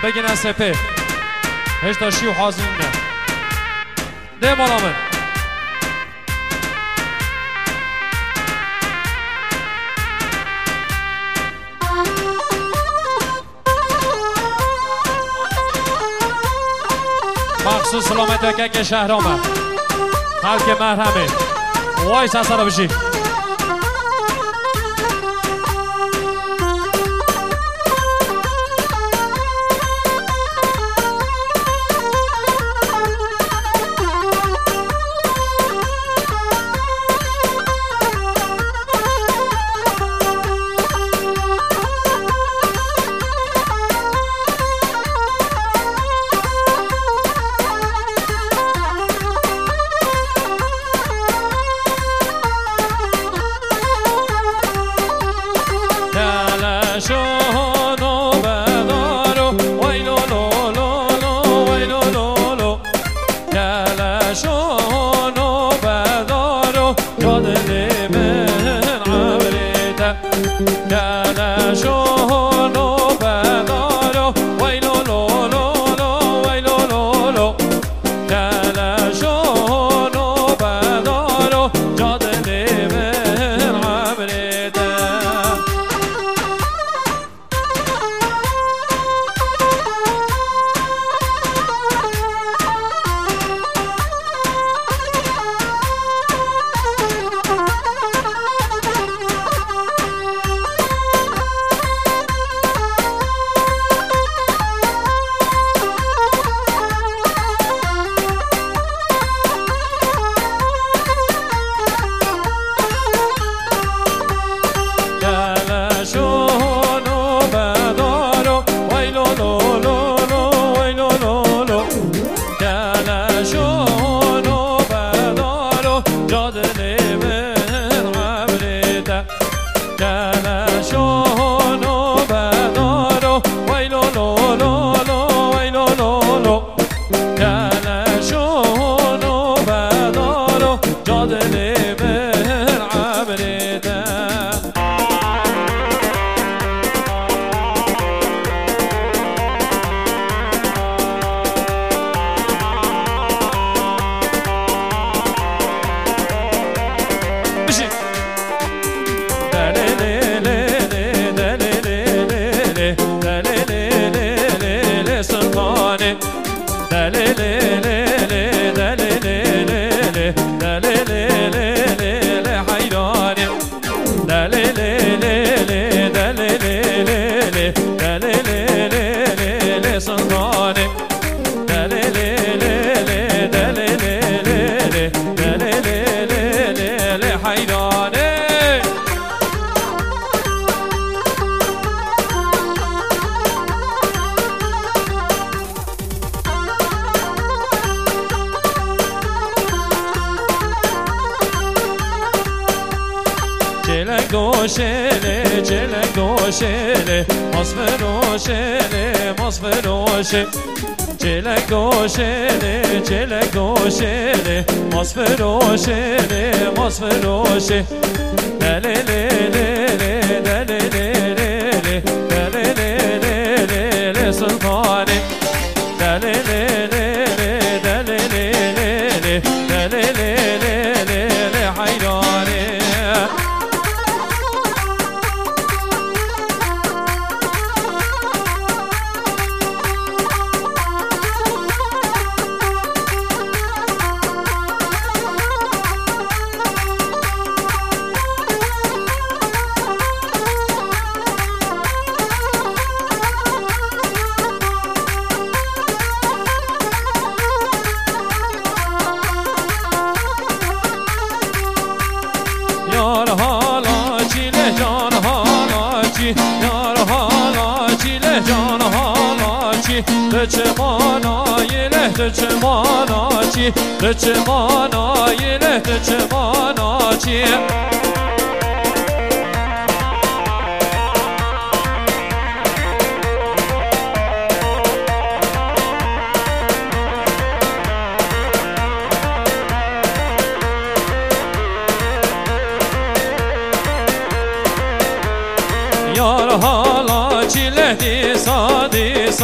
بگن سپه هشتا شی و حاضرینه ده مالا من مخصوص سلامت که شهرامه خلق مرهمه وای سسارا بشی چلک دوشله ماس فروشه ماس فروشه دله دله دله دله سلطانه دله دله دله دله حیرانه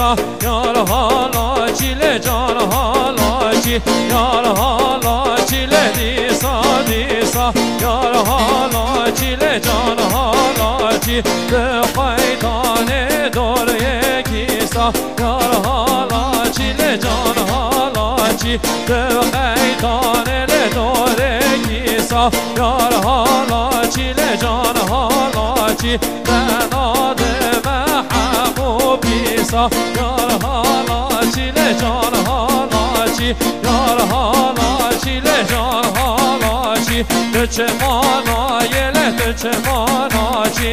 disa yar hala çile can hala çi yar hala çile disa disa yar hala çile can hala çi de kaytane dorye kisa yar hala çile can hala çi de kaytane le dore kisa yar hala çile can hala çi ben ademe hamu bisa yar hala çile can hala çi yar hala çile can hala çi Döçe mana yele döçe mana çi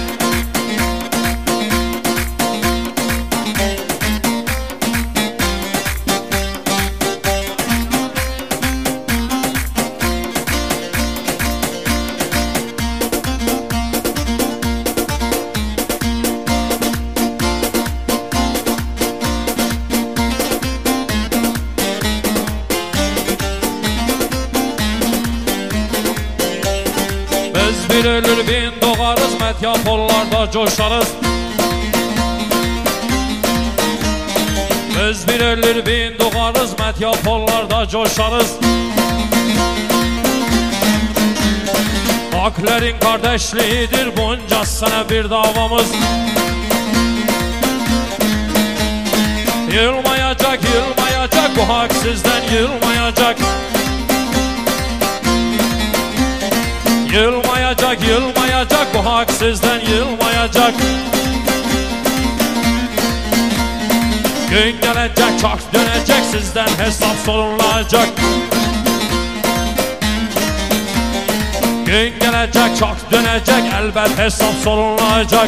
Bir ölür bin doğarız, metyapollarda coşarız. Biz bir ölür bin doğarız, metyapollarda coşarız. Haklerin kardeşliğidir, bunca sene bir davamız. Yılmayacak, yılmayacak, bu hak sizden yılmayacak. Yılmayacak, yılmayacak, bu hak sizden yılmayacak. Gün gelecek, çak dönecek, sizden hesap sorulacak. Gün gelecek, çak dönecek, elbet hesap sorulacak.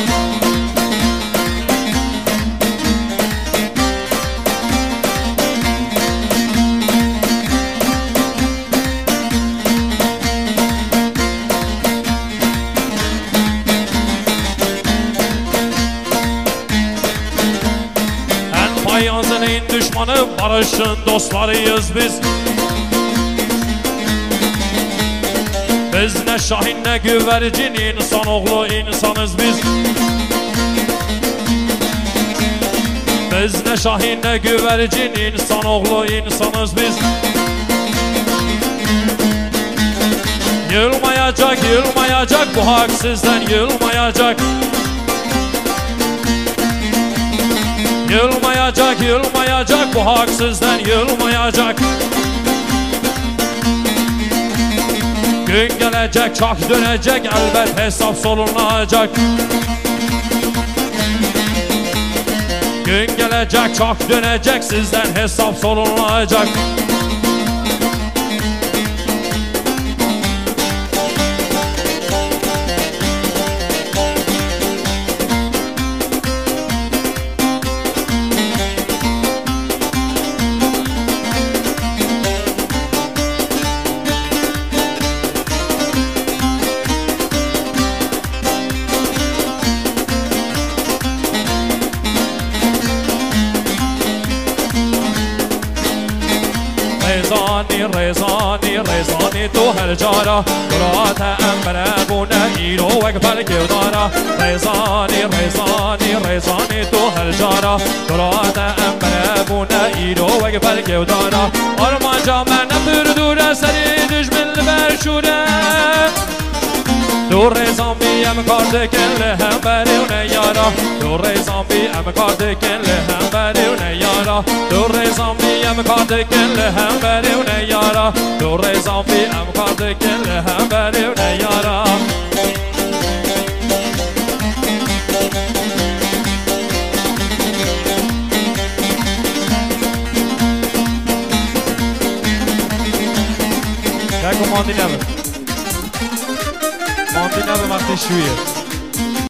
Yazının düşmanı, barışın dostlarıyız biz. Biz ne şahin ne güvercin, insanoğlu insanız biz. Biz ne şahin ne güvercin, insanoğlu insanız biz. Yılmayacak, yılmayacak, bu hak sizden yılmayacak. Yılmayacak, yılmayacak, bu hak sizden yılmayacak. Gün gelecek, çak dönecek, elbet hesap sorulacak. Gün gelecek, çak dönecek, sizden hesap sorulacak. رزاني رزاني تو هالجارة قرات أمرابونا إيرو وقبل كودارة رزاني رزاني رزاني تو هالجارة قرات أمرابونا إيرو وقبل كودارة أرمان جامعنا بردورة سري دجمن البرشورة دور زامبي ام کاردکن لهم بری و نیارا دور زامبی ام کاردکن لهم بری و نیارا دور زامبی ام کاردکن لهم بری و نیارا دور زامبی ام کاردکن لهم بری و نیارا Kijk, kom aan die nemen. Want die hebben maar geen schuur.